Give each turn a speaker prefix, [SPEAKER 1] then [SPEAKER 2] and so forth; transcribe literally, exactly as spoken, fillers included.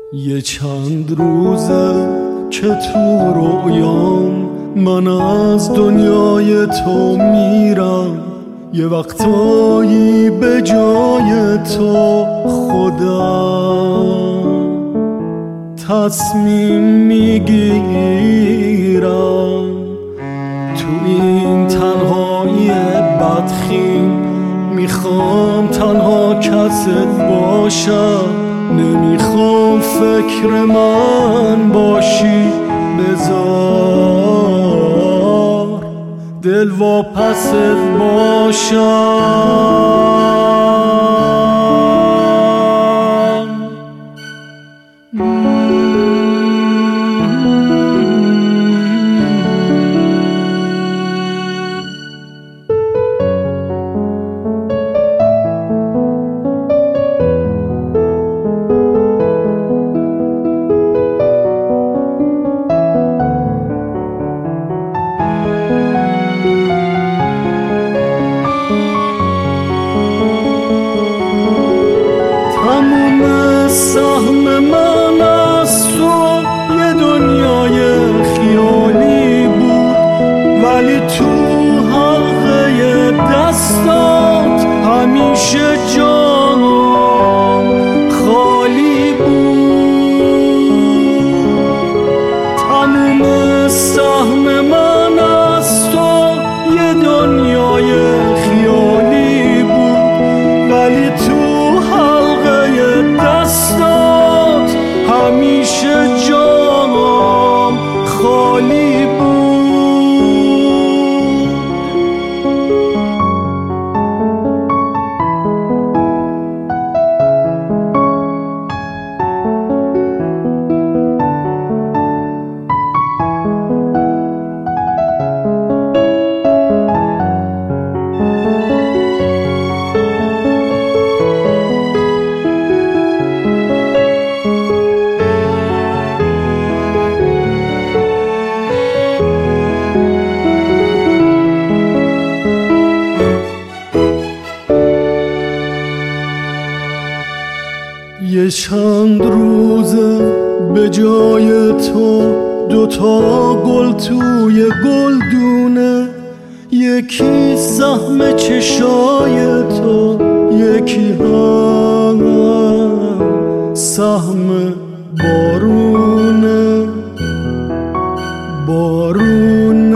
[SPEAKER 1] یه چند روزه که تو رویام من از دنیای تو میرم، یه وقتایی به جای تو خودم تصمیم میگیرم تو این تنهایی بدخیم میخوام تنها کست باشم، نمیخوام فکر من باشی، بذار دل واپست باشم. سهم من از تو یه دنیای خیالی بود، ولی تو حلقه دستات همیشه جام خالی بود. تموم سهم من از تو یه دنیای خیالی بود، ولی تو دستات همیشه جام خالی بود. یه چند روزه به جای تو دوتا گل توی گلدونه، یکی سهم چشای تو، یکی هم سهم بارونه. بارون